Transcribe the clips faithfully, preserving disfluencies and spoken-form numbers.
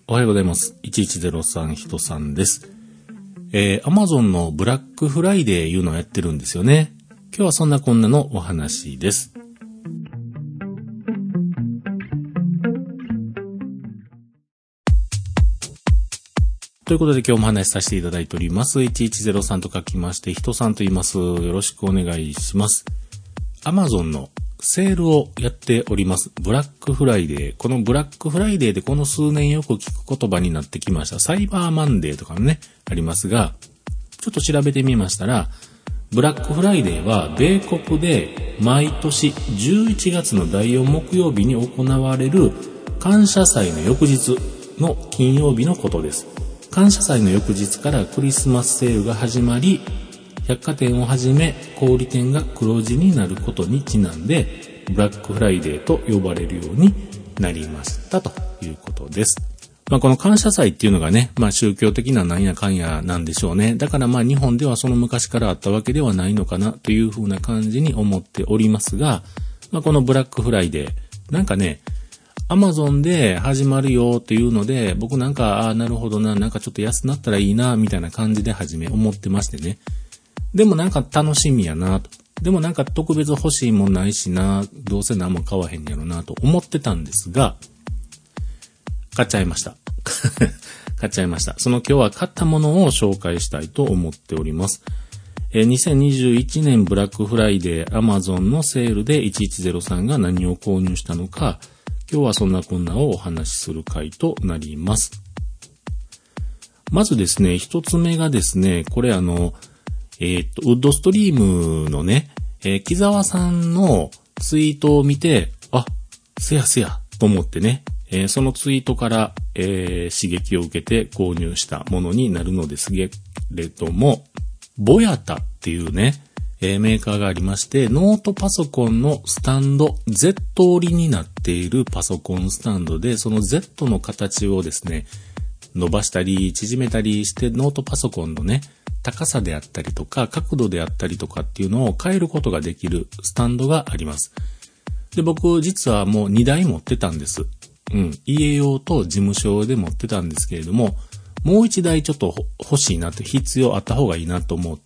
おはようございます。いちいちゼロさん人さんです。えー、Amazon のブラックフライデーいうのをやってるんですよね。今日はそんなこんなのお話です。ということで今日も話しさせていただいております。いちいちゼロさんと書きまして、人さんと言います。よろしくお願いします。Amazon のセールをやっております。ブラックフライデー。このブラックフライデーでこの数年よく聞く言葉になってきました。サイバーマンデーとかもね、ありますが、ちょっと調べてみましたら、ブラックフライデーは米国で毎年じゅういちがつのだいよん木曜日に行われる感謝祭の翌日の金曜日のことです。感謝祭の翌日からクリスマスセールが始まり、百貨店をはじめ小売店が黒字になることにちなんでブラックフライデーと呼ばれるようになりましたということです。まあこの感謝祭っていうのがね、まあ宗教的ななんやかんやなんでしょうね。だからまあ日本ではその昔からあったわけではないのかなというふうな感じに思っておりますが、まあこのブラックフライデー、なんかね、アマゾンで始まるよっていうので、僕なんか、ああなるほどな、なんかちょっと安なったらいいなみたいな感じで初め思ってましてね。でもなんか楽しみやなと。でもなんか特別欲しいもんないしな。どうせ何も買わへんやろなと思ってたんですが、買っちゃいました。買っちゃいました。その今日は買ったものを紹介したいと思っております。えー、にせんにじゅういちねんブラックフライデー Amazon のセールでいちいちゼロさんが何を購入したのか、今日はそんなこんなをお話しする回となります。まずですね、一つ目がですね、これあの、えっと、ウッドストリームのね、えー、木沢さんのツイートを見て、あ、せやせやと思ってね、えー、そのツイートから、えー、刺激を受けて購入したものになるのですけれども、ボヤタっていうね、えー、メーカーがありまして、ノートパソコンのスタンド、Z 折りになっているパソコンスタンドで、その Z の形をですね、伸ばしたり縮めたりしてノートパソコンのね、高さであったりとか角度であったりとかっていうのを変えることができるスタンドがあります。で、僕実はもうにだい持ってたんです。うん。家用と事務所用で持ってたんですけれども、もういちだいちょっと欲しいなって、必要あった方がいいなと思って、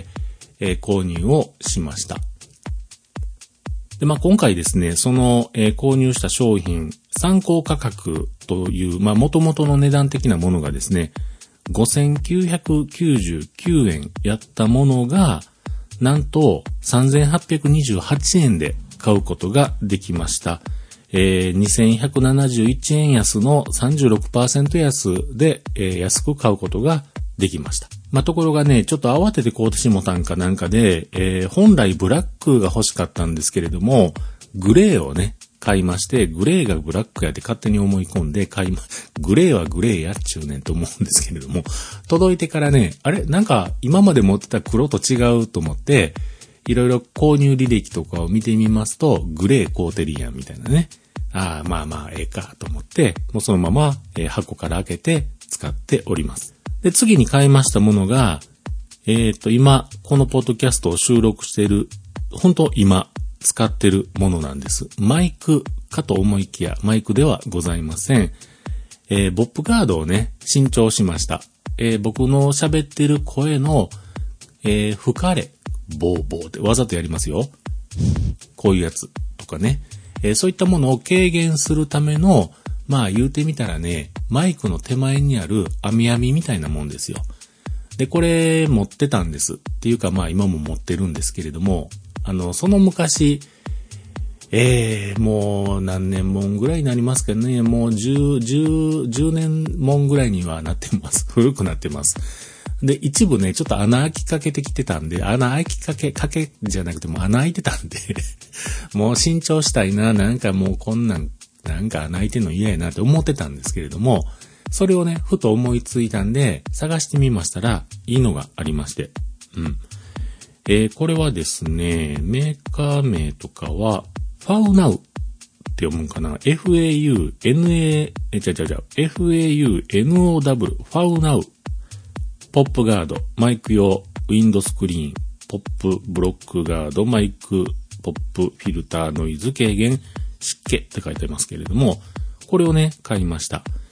えー、購入をしました。で、まあ、今回ですね、その、えー、購入した商品、参考価格という、まあ、元々の値段的なものがですね、ごせんきゅうひゃくきゅうじゅうきゅうえんやったものが、なんとさんぜんはっぴゃくにじゅうはちえんで買うことができました。えー、にせんひゃくななじゅういちえん安の さんじゅうろくパーセント 安で、えー、安く買うことができました。まあ、ところがね、ちょっと慌てて買うてしもたんかなんかで、えー、本来ブラックが欲しかったんですけれども、グレーをね、買いまして、グレーがブラックやって勝手に思い込んで買いま、グレーはグレーやっちゅうねんと思うんですけれども、届いてからね、あれなんか今まで持ってた黒と違うと思って、いろいろ購入履歴とかを見てみますと、グレー買うてるやんみたいなね。ああ、まあまあ、ええかと思って、もうそのまま、えー、箱から開けて使っております。で、次に買いましたものが、えっと、今、このポッドキャストを収録している、本当今、使ってるものなんです。マイクかと思いきや、マイクではございません。えー、ボップガードをね、新調しました。えー、僕の喋ってる声の、えー、吹かれ、ボーボーってわざとやりますよ。こういうやつとかね。えー、そういったものを軽減するための、まあ言うてみたらね、マイクの手前にある網網みたいなもんですよ。で、これ持ってたんです。っていうかまあ今も持ってるんですけれども、あの、その昔、えー、もう何年もんぐらいになりますけどね、もう十、十、十年もんぐらいにはなってます。古くなってます。で、一部ね、ちょっと穴開きかけてきてたんで、穴開きかけ、かけじゃなくても穴開いてたんで、もう新調したいな、なんかもうこんなん、なんか穴開いてんの嫌やなって思ってたんですけれども、それをね、ふと思いついたんで、探してみましたら、いいのがありまして、うん。えー、これはですね、メーカー名とかは、ファウナウって読むんかな ?エフエーユーエヌエー、え、ちゃちゃちゃ、エフエーユーエヌオーダブリュー、ファウナウ。ポップガード、マイク用、ウィンドスクリーン、ポップブロックガード、マイク、ポップフィルターノイズ軽減、湿気って書いてありますけれども、これをね、買いました。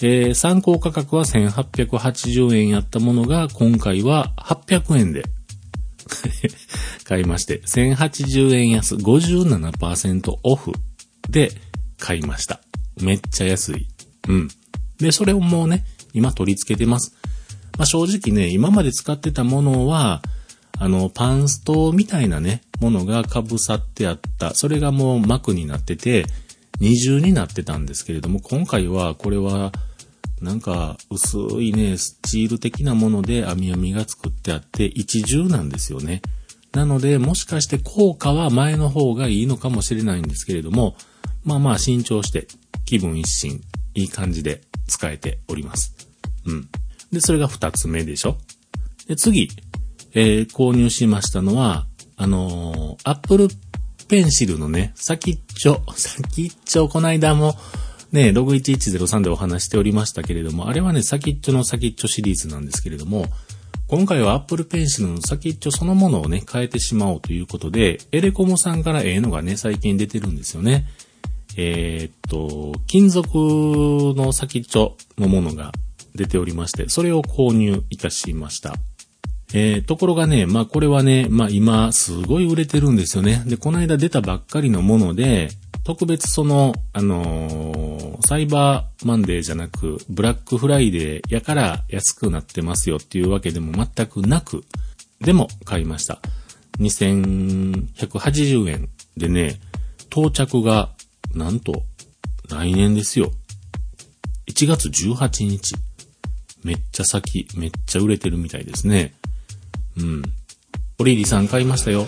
えー、参考価格はせんはっぴゃくはちじゅうえんやったものが、今回ははっぴゃくえんで買いまして、せんはちじゅうえん安 ごじゅうななパーセント オフで買いました。めっちゃ安い。うん。で、それをもうね、今取り付けてます。まあ、正直ね、今まで使ってたものは、あの、パンストみたいなね、ものが被さってあった。それがもう膜になってて、二重になってたんですけれども、今回はこれは、なんか薄いね、スチール的なもので網網みが作ってあって一重なんですよね。なのでもしかして効果は前の方がいいのかもしれないんですけれども、まあまあ新調して気分一新いい感じで使えております。うん。で、それが二つ目でしょ。で、次、えー、購入しましたのは、あのー、Apple Pencil のね、先っちょ、先っちょ、この間も、ね、ログいちいちゼロさんでお話しておりましたけれども、あれはね、先っちょの先っちょシリーズなんですけれども、今回は Apple Pencil の先っちょそのものをね、変えてしまおうということで、エレコムさんからええのがね、最近出てるんですよね。えー、っと、金属の先っちょのものが出ておりまして、それを購入いたしました。えー、ところがね、まあこれはね、まあ今すごい売れてるんですよね。で、この間出たばっかりのもので、特別その、あのー、サイバーマンデーじゃなく、ブラックフライデーやから安くなってますよっていうわけでも全くなく、でも買いました。にせんひゃくはちじゅうえんでね、到着が、なんと、来年ですよ。いちがつじゅうはちにち。めっちゃ先、めっちゃ売れてるみたいですね。うん。オリリさん買いましたよ。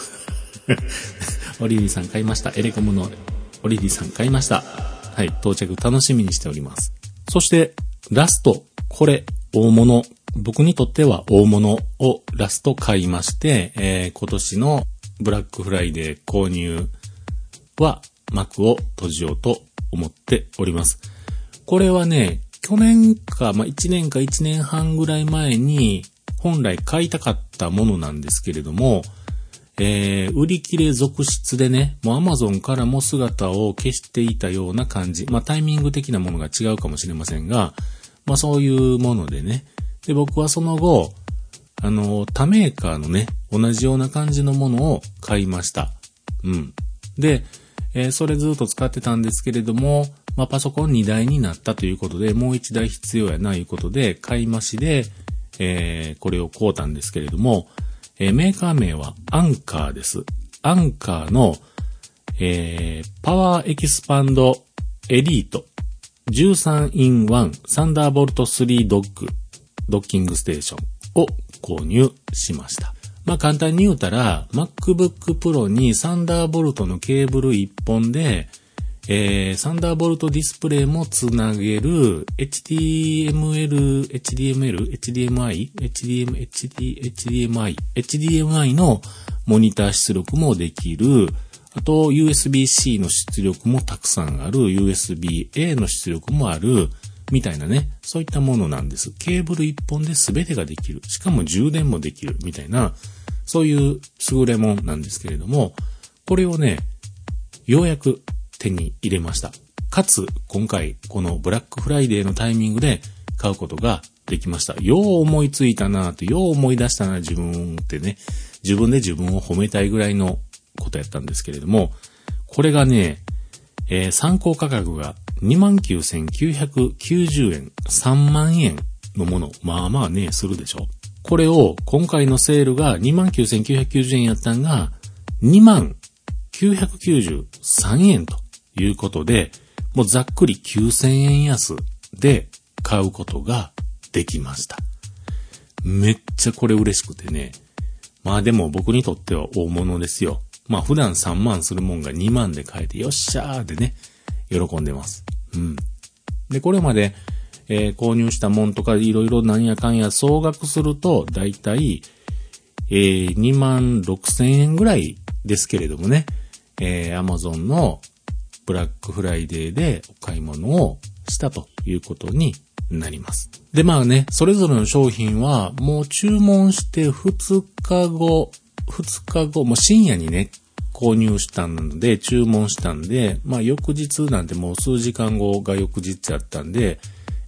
オリリさん買いました。エレコムのオリリさん買いました。はい、到着楽しみにしております。そして、ラスト、これ、大物。僕にとっては大物をラスト買いまして、えー、今年のブラックフライデー購入は幕を閉じようと思っております。これはね、去年か、まあ、いちねんかいちねんはんぐらい前に本来買いたかったものなんですけれども、えー、売り切れ続出でね、もう Amazon からも姿を消していたような感じ。まあ、タイミング的なものが違うかもしれませんが、まあ、そういうものでね。で、僕はその後、あの、他メーカーのね、同じような感じのものを買いました。うん。で、えー、それずっと使ってたんですけれども、まあ、パソコンにだいになったということで、もういちだい必要やないうことで、買い増しで、えー、これを買うたんですけれども、えー、メーカー名はアンカーです。アンカーの、えー、パワーエキスパンドエリート じゅうさんインワン サンダーボルトスリードッグドッキングステーションを購入しました。まあ簡単に言うたら MacBook Pro にサンダーボルトのケーブルいっぽんで、えー、サンダーボルトディスプレイもつなげる エイチディーエムエル、エイチディーエムエル、エイチディーエムアイ、エイチディーエム、エイチディー、エイチディーエムアイ、エイチディーエムアイ のモニター出力もできる。あと ユーエスビーシー の出力もたくさんある。ユーエスビーエー の出力もある。みたいなね。そういったものなんです。ケーブルいっぽんで全てができる。しかも充電もできる。みたいな、そういう優れもんなんですけれども、これをね、ようやく手に入れました。かつ、今回、このブラックフライデーのタイミングで買うことができました。よう思いついたなぁと、よう思い出したな自分ってね、自分で自分を褒めたいぐらいのことやったんですけれども、これがね、えー、参考価格が にまんきゅうせんきゅうひゃくきゅうじゅうえん、さんまんえんのもの、まあまあね、するでしょ。これを、今回のセールが にまんきゅうせんきゅうひゃくきゅうじゅうえんやったんが、にまんきゅうひゃくきゅうじゅうさんえんということで、もうざっくりきゅうせんえん安で買うことができました。めっちゃこれ嬉しくてね。まあでも僕にとっては大物ですよ。まあ普段さんまんするもんがにまんで買えてよっしゃーでね、喜んでます。うん。で、これまで、えー、購入したもんとかいろいろ何やかんや総額するとだいたい、えー、にまんろくせんえんぐらいですけれどもね、えー、Amazon のブラックフライデーでお買い物をしたということになります。で、まあね、それぞれの商品はもう注文してふつかご、ふつかご、もう深夜にね、購入したので、注文したんで、まあ翌日なんてもう数時間後が翌日やったんで、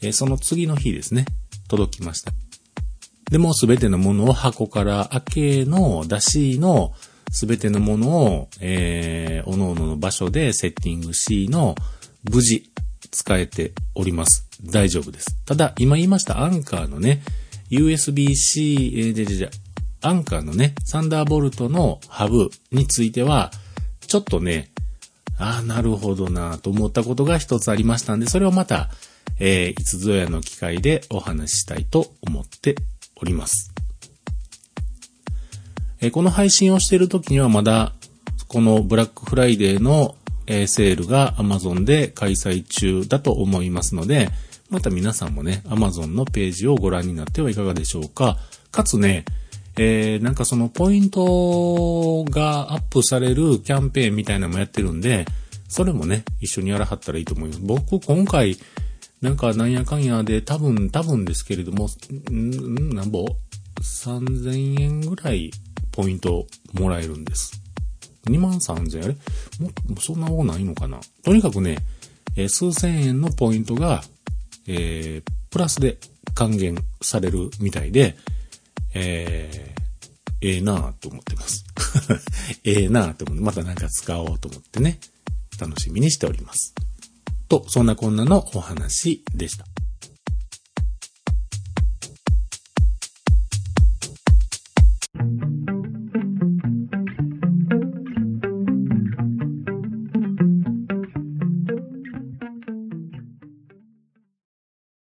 えー、その次の日ですね、届きました。でもすべてのものを箱から開けの出しのすべてのものを、えー、おのおのの場所でセッティングしの無事使えております。大丈夫です。ただ、今言いましたアンカーのね、ユーエスビーシー、えー、でじゃアンカーのね、サンダーボルトのハブについては、ちょっとね、ああ、なるほどなと思ったことが一つありましたんで、それをまた、えー、いつぞやの機会でお話ししたいと思っております。えー、この配信をしている時にはまだ、このブラックフライデーの、えー、セールが Amazon で開催中だと思いますので、また皆さんもね、Amazon のページをご覧になってはいかがでしょうか。かつね、えー、なんかそのポイントがアップされるキャンペーンみたいなのもやってるんで、それもね、一緒にやらはったらいいと思います。僕、今回、なんかなんやかんやで多分、多分ですけれども、んなんぼ ?さんぜんえんぐらいポイントもらえるんです。にまんさんぜんえんあれもうそんな多ないのかな。とにかくね、えー、数千円のポイントが、えー、プラスで還元されるみたいで、えー、ええなぁと思ってます。ええなぁと思って、またなんか使おうと思ってね、楽しみにしております。と、そんなこんなのお話でした。